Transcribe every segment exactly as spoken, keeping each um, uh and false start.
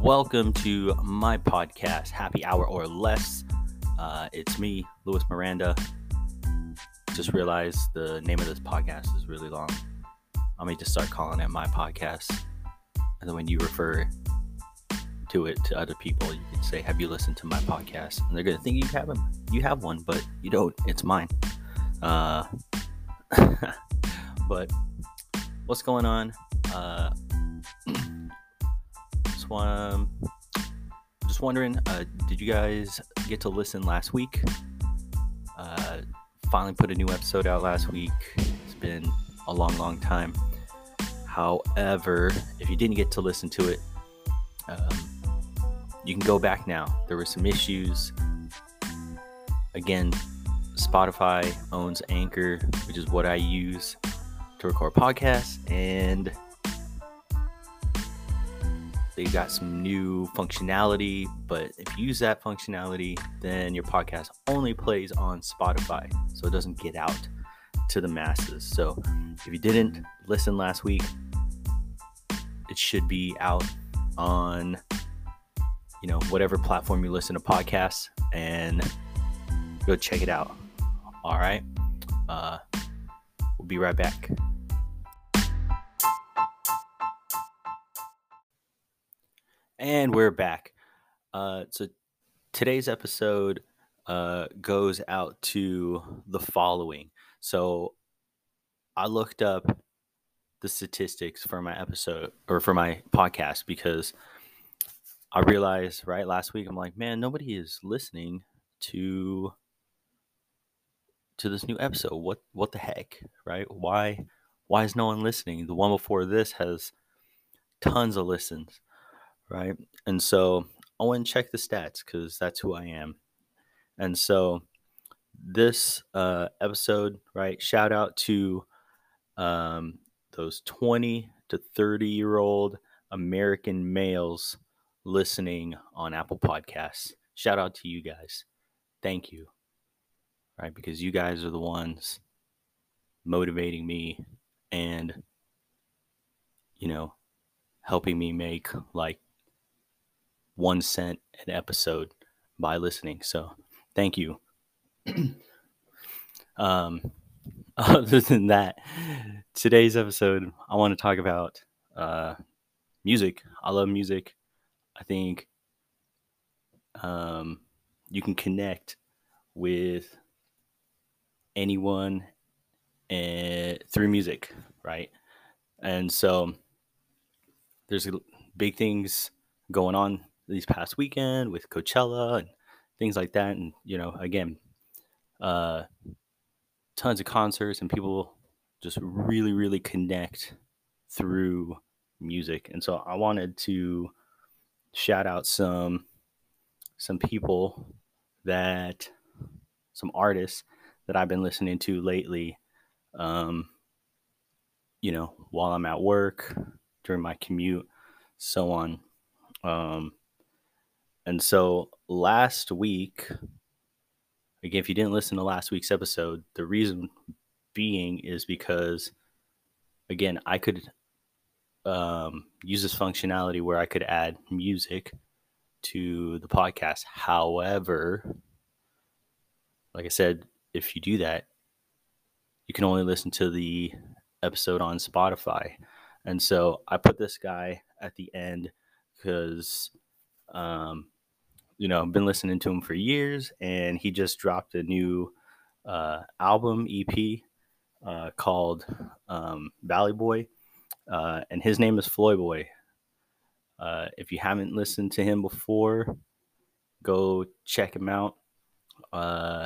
welcome to my podcast, Happy Hour or Less. Uh, it's me, Louis Miranda. Just realized the name of this podcast is really long. I may just start calling it my podcast. And then when you refer to it to other people, you can say, have you listened to my podcast? And they're going to think you have, a, you have one, but you don't. It's mine. Uh, but what's going on? Uh, just, um, just wondering, uh, did you guys get to listen last week? Uh, finally put a new episode out last week. It's been a long, long time. However, if you didn't get to listen to it, um, you can go back now. There were some issues. Again, Spotify owns Anchor, which is what I use to record podcasts, and they got some new functionality, but if you use that functionality, then your podcast only plays on Spotify, so it doesn't get out to the masses. So if you didn't listen last week, it should be out on, you know, whatever platform you listen to podcasts, and go check it out. All right. Uh, we'll be right back. And we're back. Uh, so today's episode uh, goes out to the following. So I looked up the statistics for my episode or for my podcast because I realized right last week, I'm like, man, nobody is listening to to this new episode. What what the heck, right? Why why is no one listening? The one before this has tons of listens, right? And so I went and check the stats because that's who I am. And so this uh, episode, right? Shout out to um, those twenty to thirty year old American males listening on Apple Podcasts. Shout out to you guys. Thank you. Right? Because you guys are the ones motivating me and, you know, helping me make like one cent an episode by listening. So thank you. um, other than that, today's episode, I want to talk about uh, music. I love music. I think um, you can connect with anyone uh, through music, right? And so there's big things going on these past weekend with Coachella and things like that. And, you know, again, uh, tons of concerts and people just really, really connect through music. And so I wanted to shout out some, some people that, some artists that I've been listening to lately, um, you know, while I'm at work, during my commute, so on. Um, and so last week, again, if you didn't listen to last week's episode, the reason being is because, again, I could um, use this functionality where I could add music to the podcast. However, like I said, if you do that, you can only listen to the episode on Spotify. And so I put this guy at the end because, um, you know, I've been listening to him for years, and he just dropped a new uh, album E P uh, called um, Valley Boy, uh, and his name is Floyboy. Uh, if you haven't listened to him before, go check him out. Uh,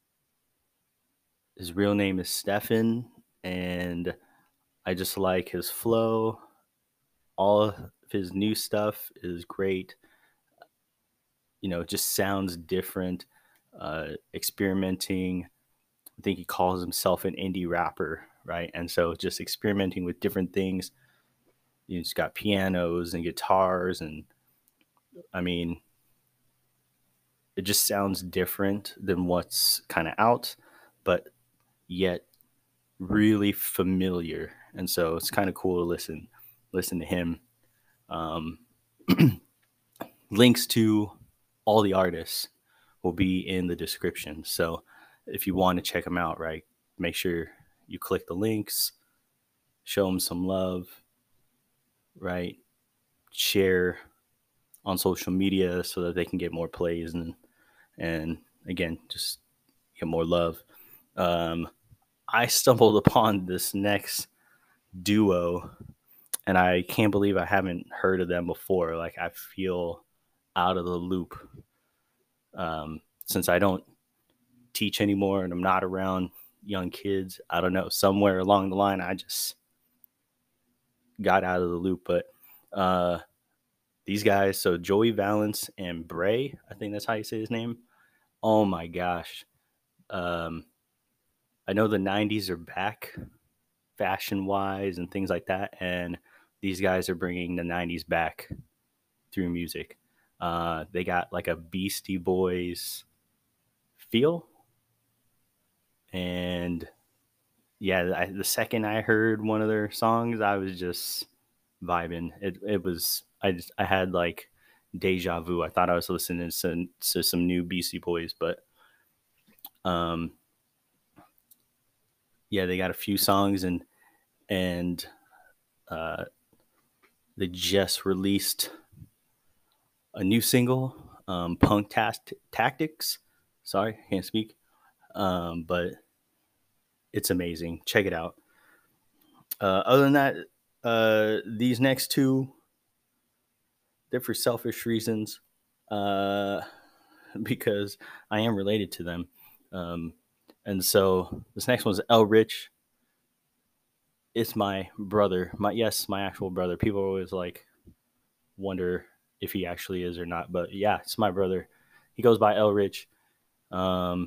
his real name is Stefan, and I just like his flow. All of his new stuff is great. You know, it just sounds different, uh, experimenting. I think he calls himself an indie rapper, right? And so just experimenting with different things. You know, it's got pianos and guitars, and I mean, it just sounds different than what's kind of out, but yet really familiar. And so it's kind of cool to listen, listen to him. Um, links to all the artists will be in the description. So if you want to check them out, right, make sure you click the links, show them some love, right? Share on social media so that they can get more plays and and again just get more love. Um, I stumbled upon this next duo, and I can't believe I haven't heard of them before. Like I feel out of the loop um, since I don't teach anymore and I'm not around young kids. I don't know. Somewhere along the line, I just got out of the loop. But uh, these guys, so Joey Valence and Bray, I think that's how you say his name. Oh my gosh. Um, I know the nineties are back fashion wise and things like that. And these guys are bringing the nineties back through music. Uh, they got like a Beastie Boys feel. And yeah, I, the second I heard one of their songs, I was just vibing. It it was I just I had like deja vu. I thought I was listening to some, to some new Beastie Boys, but um, yeah, they got a few songs and and uh, they just released a new single, um, Punk Tast- Tactics. Sorry, can't speak. Um, but it's amazing. Check it out. Uh, other than that, uh, these next two, they're for selfish reasons, uh, because I am related to them. Um, and so this next one's El Rich. It's my brother. My yes, my actual brother. People always like wonder if he actually is or not, but yeah, it's my brother. He goes by El Rich. Um,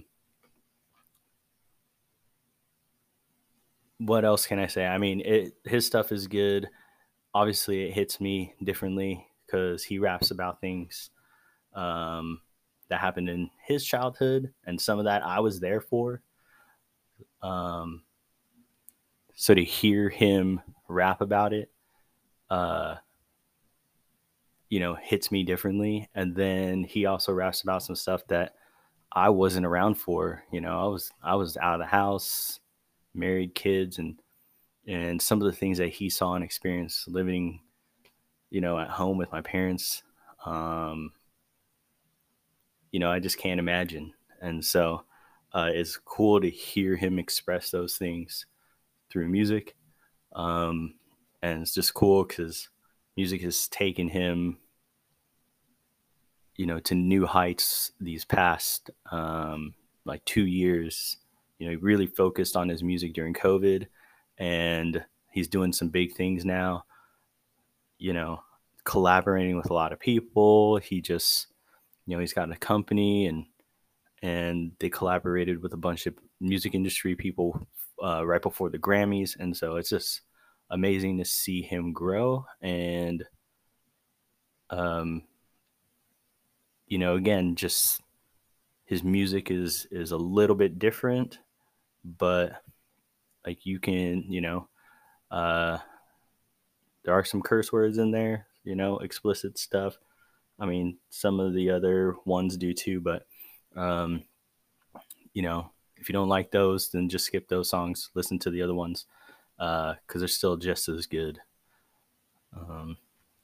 what else can I say? I mean, it, his stuff is good. Obviously, it hits me differently because he raps about things um, that happened in his childhood, and some of that I was there for. Um, so to hear him rap about it, uh, you know, hits me differently. And then he also raps about some stuff that I wasn't around for. You know, I was I was out of the house, married, kids, and and some of the things that he saw and experienced living, you know, at home with my parents. Um, you know, I just can't imagine. And so uh, it's cool to hear him express those things through music. Um, and it's just cool because music has taken him, you know, to new heights these past um, like two years. You know, he really focused on his music during COVID, and he's doing some big things now. You know, collaborating with a lot of people. He just, you know, he's got a company and and they collaborated with a bunch of music industry people uh, right before the Grammys, and so it's just amazing to see him grow. And um, you know, again, just his music is is a little bit different, but like you can, you know, uh, there are some curse words in there, you know, explicit stuff. I mean, some of the other ones do too, but um, you know, if you don't like those, then just skip those songs. Listen to the other ones because uh, they're still just as good. Um,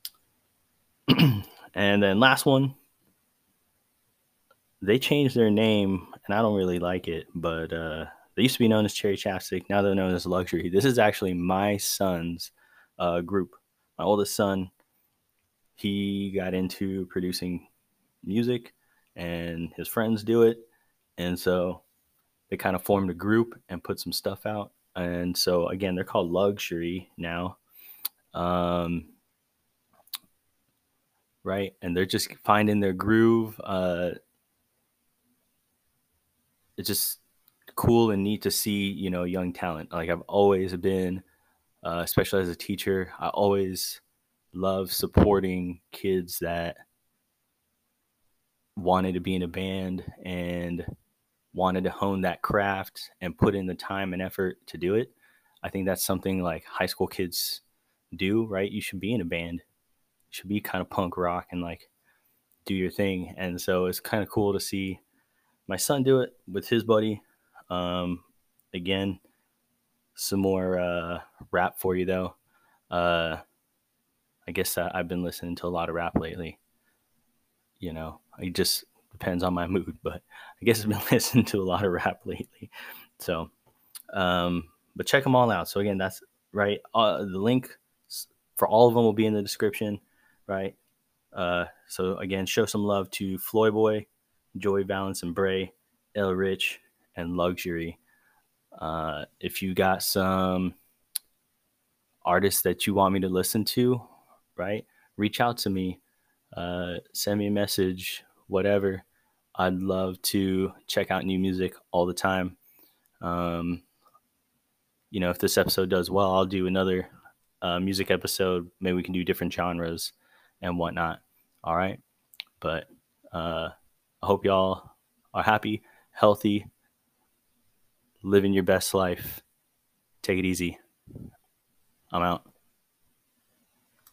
and then last one, they changed their name, and I don't really like it, but uh, they used to be known as Cherry Chapstick. Now they're known as Luxury. This is actually my son's uh, group. My oldest son, he got into producing music, and his friends do it, and so they kind of formed a group and put some stuff out. And so again, they're called Luxury now. Um, right, and they're just finding their groove. Uh, it's just cool and neat to see, you know, young talent. Like I've always been, uh, especially as a teacher, I always love supporting kids that wanted to be in a band and wanted to hone that craft and put in the time and effort to do it. I think that's something like high school kids do, right? You should be in a band. You should be kind of punk rock and like do your thing. And so it's kind of cool to see my son do it with his buddy. Um, again, some more uh, rap for you though. Uh, I guess I, I've been listening to a lot of rap lately. You know, it just depends on my mood, but I guess I've been listening to a lot of rap lately. So, um, but check them all out. So again, that's right. Uh, the link for all of them will be in the description, right? Uh, so again, show some love to Floyboy, Joey Valence and Bray, El Rich, and Luxury. Uh, if you got some artists that you want me to listen to, right? Reach out to me. Uh, send me a message, whatever. I'd love to check out new music all the time. Um, you know, if this episode does well, I'll do another uh, music episode. Maybe we can do different genres and whatnot. All right. But uh, I hope y'all are happy, healthy, living your best life. Take it easy. I'm out.